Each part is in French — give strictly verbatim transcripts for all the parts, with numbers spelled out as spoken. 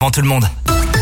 Avant tout le monde.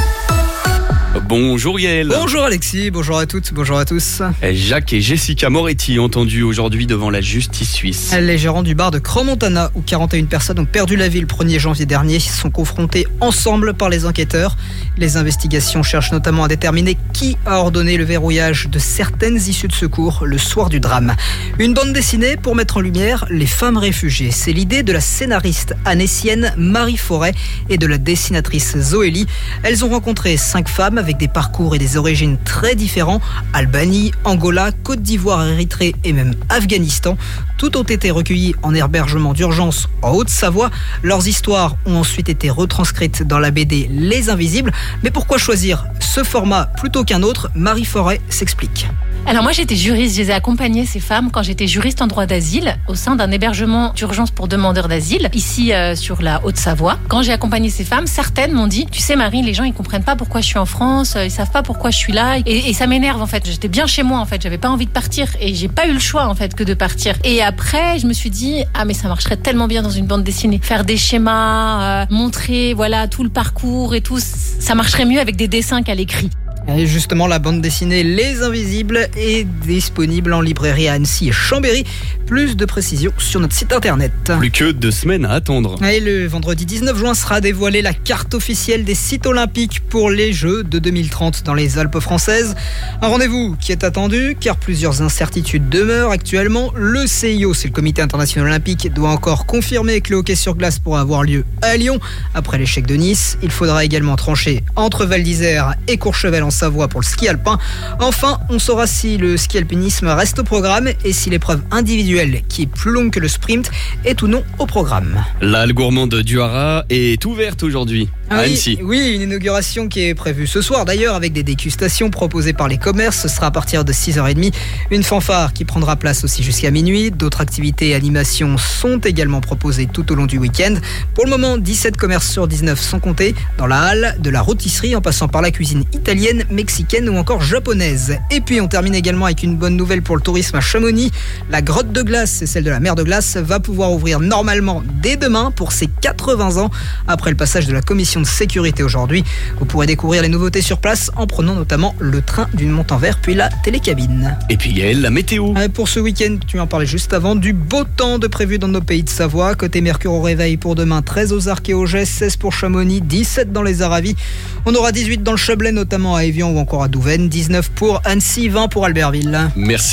Bonjour Yael. Bonjour Alexis, bonjour à toutes, bonjour à tous. Jacques et Jessica Moretti entendus aujourd'hui devant la justice suisse. Les gérants du bar de Crans-Montana, où quarante et une personnes ont perdu la vie le premier janvier dernier, sont confrontés ensemble par les enquêteurs. Les investigations cherchent notamment à déterminer qui a ordonné le verrouillage de certaines issues de secours le soir du drame. Une bande dessinée pour mettre en lumière les femmes réfugiées. C'est l'idée de la scénariste annécienne Marie Forêt et de la dessinatrice Zoélie. Elles ont rencontré cinq femmes avec des parcours et des origines très différents. Albanie, Angola, Côte d'Ivoire, Érythrée et même Afghanistan. Toutes ont été recueillies en hébergement d'urgence en Haute-Savoie. Leurs histoires ont ensuite été retranscrites dans la B D Les Invisibles. Mais pourquoi choisir ce format plutôt qu'un autre ? Marie Forêt s'explique. Alors moi j'étais juriste, je les ai accompagnées ces femmes quand j'étais juriste en droit d'asile au sein d'un hébergement d'urgence pour demandeurs d'asile ici euh, sur la Haute-Savoie. Quand j'ai accompagné ces femmes, certaines m'ont dit tu sais Marie, les gens ils comprennent pas pourquoi je suis en France, ils savent pas pourquoi je suis là et, et ça m'énerve en fait. J'étais bien chez moi en fait, j'avais pas envie de partir et j'ai pas eu le choix en fait que de partir. Et après je me suis dit ah mais ça marcherait tellement bien dans une bande dessinée, faire des schémas, euh, montrer voilà tout le parcours et tout, ça marcherait mieux avec des dessins qu'à l'écrit. Et justement, la bande dessinée Les Invisibles est disponible en librairie à Annecy et Chambéry. Plus de précisions sur notre site internet. Plus que deux semaines à attendre. Et le vendredi dix-neuf juin sera dévoilée la carte officielle des sites olympiques pour les Jeux de deux mille trente dans les Alpes françaises. Un rendez-vous qui est attendu car plusieurs incertitudes demeurent actuellement. Le C I O, c'est le Comité international olympique, doit encore confirmer que le hockey sur glace pourra avoir lieu à Lyon après l'échec de Nice. Il faudra également trancher entre Val d'Isère et Courchevel en Savoie pour le ski alpin. Enfin, on saura si le ski alpinisme reste au programme et si l'épreuve individuelle, qui est plus longue que le sprint, est ou non au programme. La halle gourmande du Haras est ouverte aujourd'hui à oui, Annecy. Oui, une inauguration qui est prévue ce soir d'ailleurs avec des dégustations proposées par les commerces. Ce sera à partir de six heures trente. Une fanfare qui prendra place aussi jusqu'à minuit. D'autres activités et animations sont également proposées tout au long du week-end. Pour le moment, dix-sept commerces sur dix-neuf sont comptés dans la halle, de la rôtisserie en passant par la cuisine italienne, mexicaine ou encore japonaise. Et puis on termine également avec une bonne nouvelle pour le tourisme à Chamonix. La grotte de glace et celle de la mer de glace va pouvoir ouvrir normalement dès demain pour ses quatre-vingts ans. Après le passage de la commission de sécurité aujourd'hui, vous pourrez découvrir les nouveautés sur place en prenant notamment le train d'une Montanvert puis la télécabine. Et puis Yael, la météo. Pour ce week-end, tu en parlais juste avant, du beau temps de prévu dans nos pays de Savoie. Côté Mercure au réveil pour demain, treize aux Arcs et au Gers, seize pour Chamonix, dix-sept dans les Aravis. On aura dix-huit dans le Chablais, notamment à Évian ou encore à Douvaine, dix-neuf pour Annecy, vingt pour Albertville. Merci.